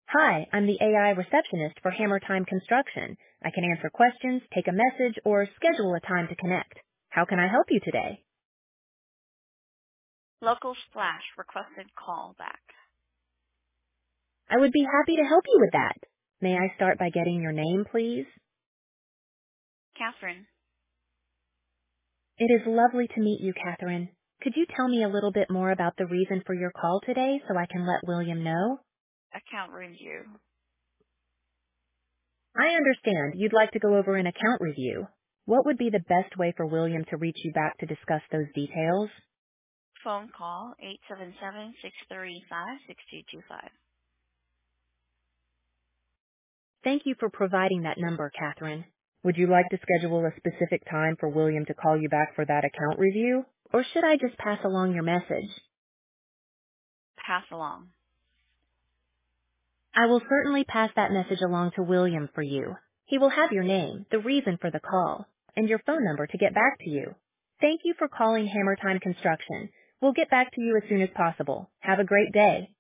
Hi, I'm the AI receptionist for Hammer Time Construction. I can answer questions, take a message, or schedule a time to connect. How can I help you today? Local Splash requested call back. I would be happy to help you with that. May I start by getting your name, please? Catherine, It is lovely to meet you, Catherine. Could you tell me a little bit more about the reason for your call today so I can let William know? account review. I understand you'd like to go over an account review. What would be the best way for William to reach you back to discuss those details? Phone call 877-635-6225. Thank you for providing that number, Catherine. Would you like to schedule a specific time for William to call you back for that account review? Or should I just pass along your message? Pass along. I will certainly pass that message along to William for you. He will have your name, the reason for the call, and your phone number to get back to you. Thank you for calling Hammer Time Construction. We'll get back to you as soon as possible. Have a great day.